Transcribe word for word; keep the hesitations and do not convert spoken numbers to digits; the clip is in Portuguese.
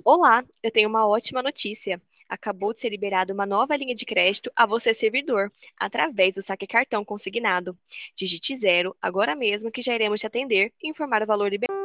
Olá, eu tenho uma ótima notícia. Acabou de ser liberada uma nova linha de crédito a você, servidor, através do saque cartão consignado. Digite zero agora mesmo que já iremos te atender e informar o valor liberado.